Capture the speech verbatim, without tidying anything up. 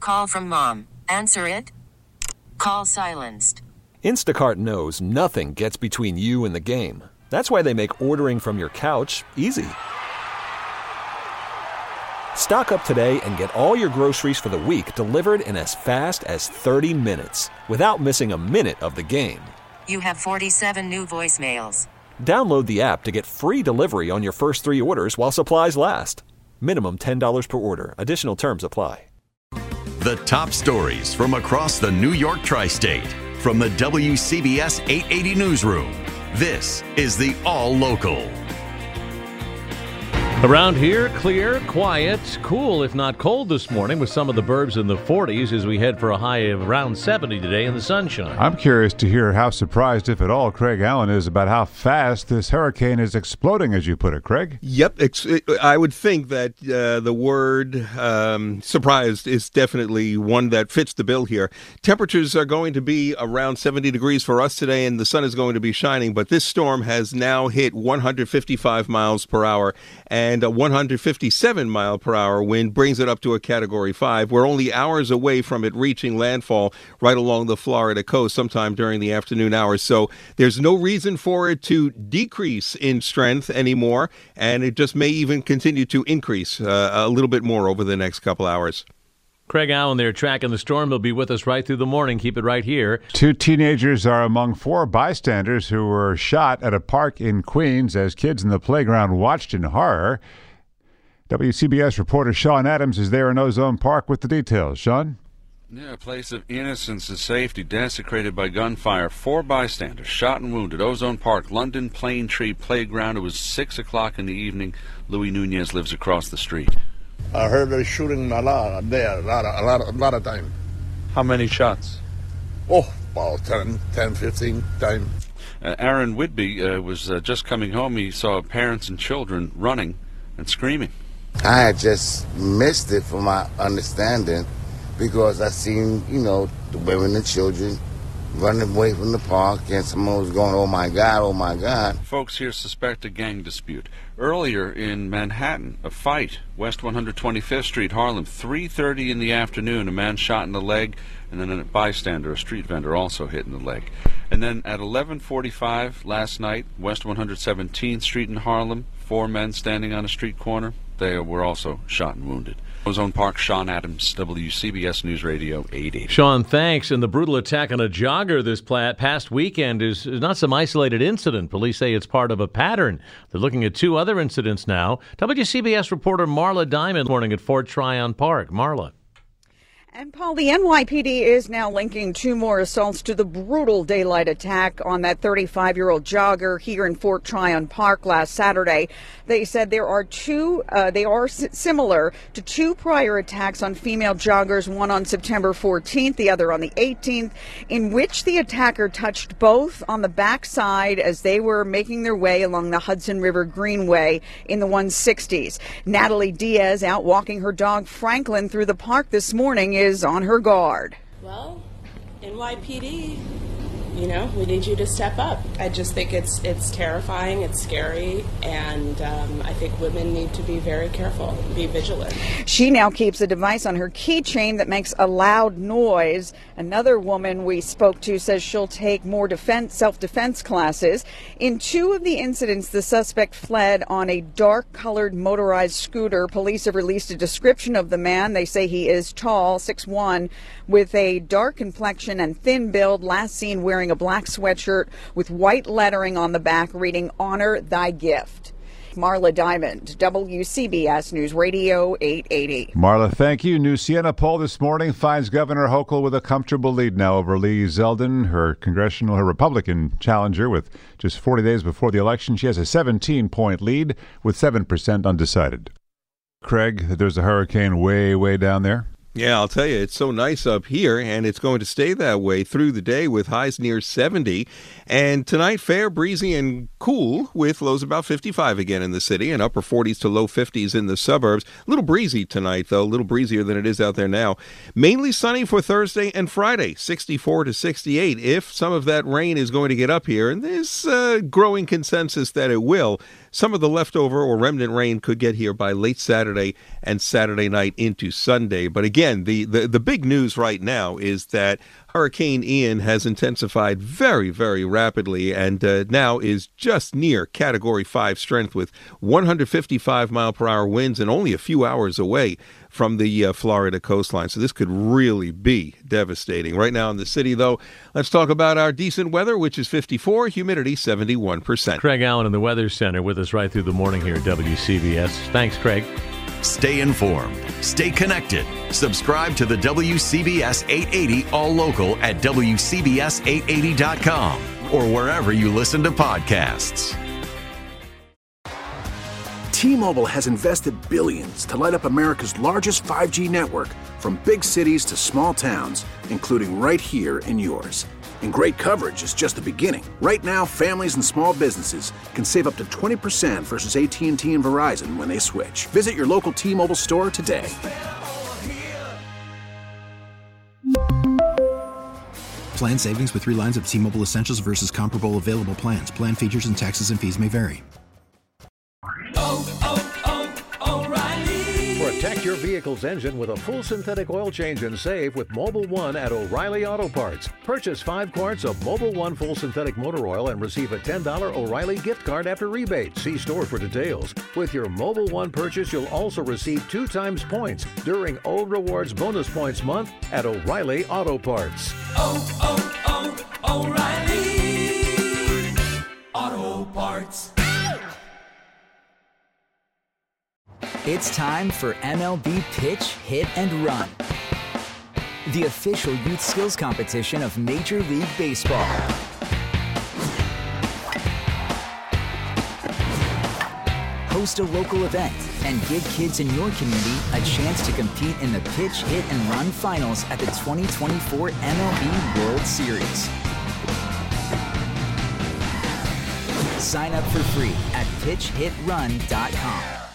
call from mom. Answer it. Call silenced. Instacart knows nothing gets between you and the game. That's why they make ordering from your couch easy. Stock up today and get all your groceries for the week delivered in as fast as thirty minutes without missing a minute of the game. You have forty-seven new voicemails. Download the app to get free delivery on your first three orders while supplies last. Minimum ten dollars per order. Additional terms apply. The top stories from across the New York tri-state from the W C B S eight eighty newsroom. This is the All Local. Around here, clear, quiet, cool, if not cold this morning, with some of the burbs in the forties as we head for a high of around seventy today in the sunshine. I'm curious to hear how surprised, if at all, Craig Allen is about how fast this hurricane is exploding, as you put it, Craig. Yep. I would think that uh, the word um, surprised is definitely one that fits the bill here. Temperatures are going to be around seventy degrees for us today, and the sun is going to be shining, but this storm has now hit one hundred fifty-five miles per hour, and And a one hundred fifty-seven mile per hour wind brings it up to a category five. We're only hours away from it reaching landfall right along the Florida coast sometime during the afternoon hours. So there's no reason for it to decrease in strength anymore. And it just may even continue to increase uh, a little bit more over the next couple hours. Craig Allen there tracking the storm. He'll be with us right through the morning. Keep it right here. Two teenagers are among four bystanders who were shot at a park in Queens as kids in the playground watched in horror. W C B S reporter Sean Adams is there in Ozone Park with the details. Sean? Yeah, a place of innocence and safety desecrated by gunfire. Four bystanders shot and wounded. Ozone Park, London Plane Tree Playground. It was six o'clock in the evening. Louis Nunez lives across the street. I heard they're shooting a lot there, a lot, of, a lot, of, a lot of time. How many shots? Oh, about ten, ten, fifteen times. Uh, Aaron Whitby uh, was uh, just coming home. He saw parents and children running and screaming. I had just missed it from my understanding because I seen, you know, the women and children running away from the park, and someone was going, oh my God, oh my God. Folks here suspect a gang dispute. Earlier in Manhattan, a fight, West one hundred twenty-fifth Street, Harlem, three thirty in the afternoon, a man shot in the leg, and then a bystander, a street vendor, also hit in the leg. And then at eleven forty-five last night, West one hundred seventeenth Street in Harlem, four men standing on a street corner, they were also shot and wounded. Ozone Park, Sean Adams, W C B S News Radio eight eighty. Sean, thanks. And the brutal attack on a jogger this past weekend is not some isolated incident. Police say it's part of a pattern. They're looking at two other incidents now. W C B S reporter Marla Diamond morning at Fort Tryon Park. Marla. And, Paul, the N Y P D is now linking two more assaults to the brutal daylight attack on that thirty-five-year-old jogger here in Fort Tryon Park last Saturday. They said there are two, uh, they are s- similar to two prior attacks on female joggers, one on September fourteenth, the other on the eighteenth, in which the attacker touched both on the backside as they were making their way along the Hudson River Greenway in the one sixties. Natalie Diaz, out walking her dog Franklin through the park this morning, is on her guard. Well, N Y P D, you know, we need you to step up. I just think it's it's terrifying, it's scary, and um, I think women need to be very careful, be vigilant. She now keeps a device on her keychain that makes a loud noise. Another woman we spoke to says she'll take more defense, self-defense classes. In two of the incidents, the suspect fled on a dark-colored motorized scooter. Police have released a description of the man. They say he is tall, six foot one, with a dark complexion and thin build, last seen wearing a black sweatshirt with white lettering on the back reading, "Honor Thy Gift." Marla Diamond, W C B S News Radio eight eighty. Marla, thank you. New Siena poll this morning finds Governor Hochul with a comfortable lead now over Lee Zeldin, her congressional, her Republican challenger. With just forty days before the election, she has a seventeen-point lead with seven percent undecided. Craig, there's a hurricane way, way down there. Yeah, I'll tell you, it's so nice up here, and it's going to stay that way through the day with highs near seventy. And tonight, fair, breezy, and cool with lows about fifty-five again in the city and upper forties to low fifties in the suburbs. A little breezy tonight, though, a little breezier than it is out there now. Mainly sunny for Thursday and Friday, sixty-four to sixty-eight. If some of that rain is going to get up here, and there's a growing consensus that it will. some of the leftover or remnant rain could get here by late Saturday and Saturday night into Sunday. But again, the, the, the big news right now is that Hurricane Ian has intensified very, very rapidly and uh, now is just near Category five strength with one hundred fifty-five mile per hour winds and only a few hours away from the uh, Florida coastline. So this could really be devastating. Right now in the city, though, let's talk about our decent weather, which is fifty-four, humidity seventy-one percent. Craig Allen in the Weather Center with us right through the morning here at W C B S. Thanks, Craig. Stay informed. Stay connected. Subscribe to the W C B S eight eighty All Local at W C B S eight eighty dot com or wherever you listen to podcasts. T-Mobile has invested billions to light up America's largest five G network, from big cities to small towns, including right here in yours. And great coverage is just the beginning. Right now, families and small businesses can save up to twenty percent versus A T and T and Verizon when they switch. Visit your local T-Mobile store today. Plan savings with three lines of T-Mobile Essentials versus comparable available plans. Plan features and taxes and fees may vary. Protect your vehicle's engine with a full synthetic oil change and save with Mobil one at O'Reilly Auto Parts. Purchase five quarts of Mobil one full synthetic motor oil and receive a ten dollars O'Reilly gift card after rebate. See store for details. With your Mobil one purchase, you'll also receive two times points during O Rewards Bonus Points Month at O'Reilly Auto Parts. Oh, oh, oh, O'Reilly Auto Parts. It's time for M L B Pitch, Hit, and Run, the official youth skills competition of Major League Baseball. Host a local event and give kids in your community a chance to compete in the Pitch, Hit, and Run finals at the twenty twenty-four M L B World Series. Sign up for free at pitch hit run dot com.